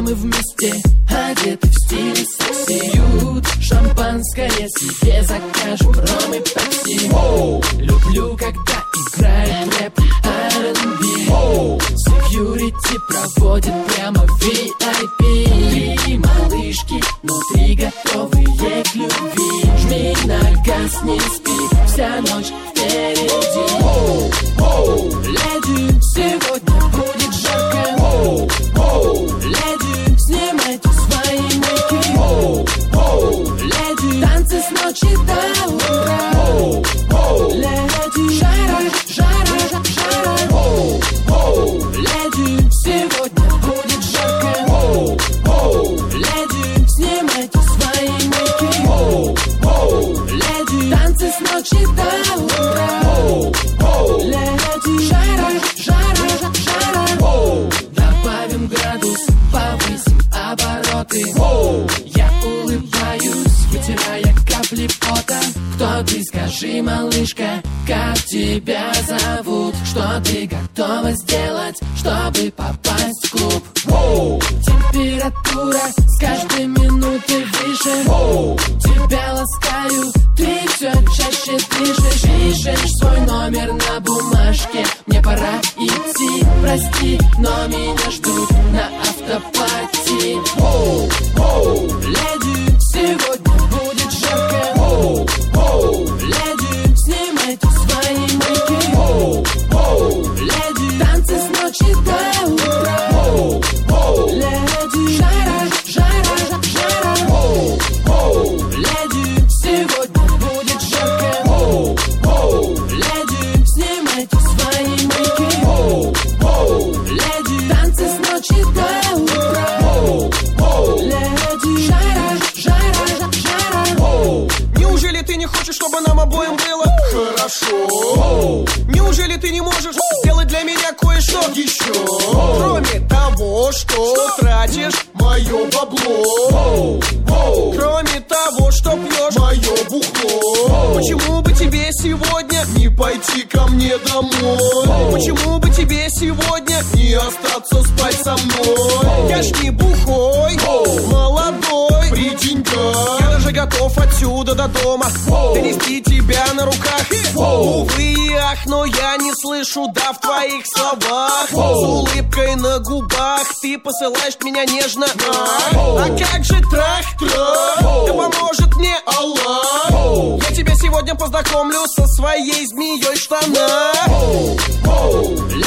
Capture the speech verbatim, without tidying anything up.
мы вместе, одеты в стиле секси. Пьют шампанское, себе закажем ром и пепси. Люблю, когда играет рэп, ар энд би. Секьюрити проводит прямо в ви ай пи. Три малышки внутри готовые к любви. Жми на газ, не спи, вся ночь впереди. Леди, сегодня будет жарко. Леди, снимайте свои майки. Леди, танцы с ночи до утра. Леди, жара, жара, жара. Леди, сегодня будет жарко. Леди, снимайте свои майки. Леди, танцы с ночи до утра. Леди, жара, жара, жара. Добавим градус, повысим обороты. Я улыбаюсь, вытирая капли пота. Кто ты, скажи, малышка, как тебя зовут? Что ты готова сделать, чтобы попасть в клуб? Температура с каждой минутой выше. Тебя ласкаю, ты все чаще дышишь. Пишешь свой номер на бумажке. Мне пора идти, прости, но меня ждут на автопати. Леди, сегодня будет жарко. Леди, снимайте свои майки. Леди, танцы с ночи до утра. Леди, жара, жара, жара. Леди, сегодня будет жарко. Леди, снимайте свои майки. Леди, танцы с ночи до утра. Леди, жара, жара, жара. Неужели ты не хочешь, чтобы нам обоим было хорошо? Неужели ты не можешь сделать для меня кое-что еще? Кроме того, что, что тратишь мое бабло. Кроме того, что пьешь мое бухло. Почему бы тебе сегодня не пойти ко мне домой? Почему бы тебе сегодня не остаться спать со мной? Я ж не бухой, молодой, при деньгах. Я даже готов отсюда до дома донести тебя на руках. Увы и ах, но я не слышу да в твоих словах. С улыбкой на губах ты посылаешь меня нежно. А, а как же трах-трах? Да поможет мне Аллах. Я тебя сегодня познакомлю со своей змеей в штанах.